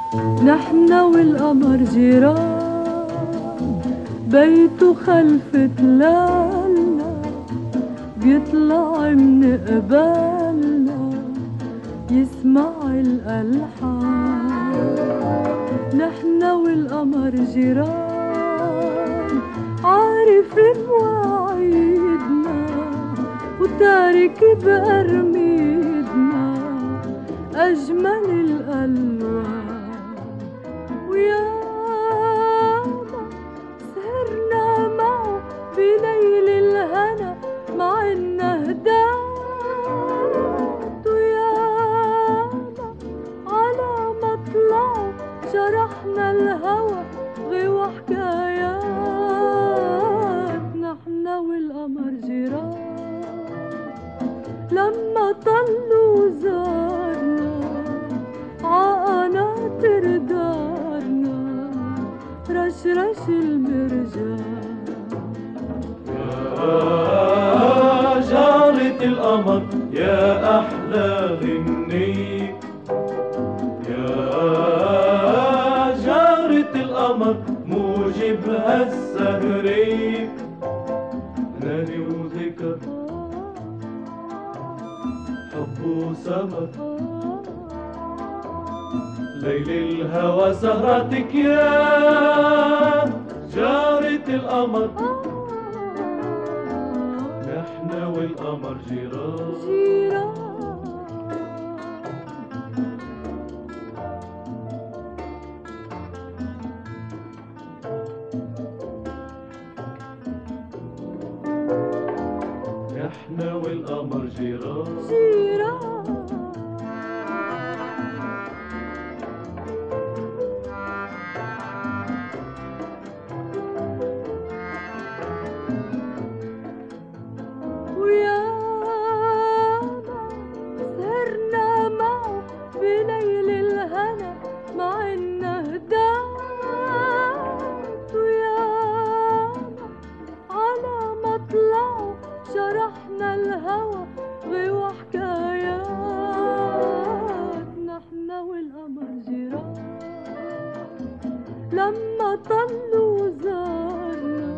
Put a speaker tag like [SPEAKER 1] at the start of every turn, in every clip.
[SPEAKER 1] نحنا والقمر جيران، بيته خلف تلالنا، بيطلع من قبالنا يسمع الألحان. نحنا والقمر جيران، عارف مواعيدنا وتارك بأرميدنا أجمل الألوان. وياما سهرنا معه بليل الهنا مع النهدات، وياما على مطلعه شرحنا الهوى غوى حكايات. نحنا والقمر جيران، لما طلوا زارنا عقناطر دارنا رشرش المرجان.
[SPEAKER 2] يا جارة القمر يا أحلى غنية، يا جارة القمر موجبها السهرية. نادي وذكر حب وسمر، ليل الهوى سهرتك يا جارة القمر. نحنا والقمر جيران. نحنا والقمر جيران.
[SPEAKER 1] وياما سهرنا معه بليل الهنا مع النهدات، وياما على مطلعه شرحنا الهوى غوى حكايات. نحنا والقمر جيران، لما طلوا زارنا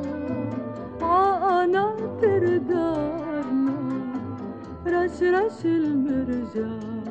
[SPEAKER 1] عقناطر دارنا رشرش المرجان.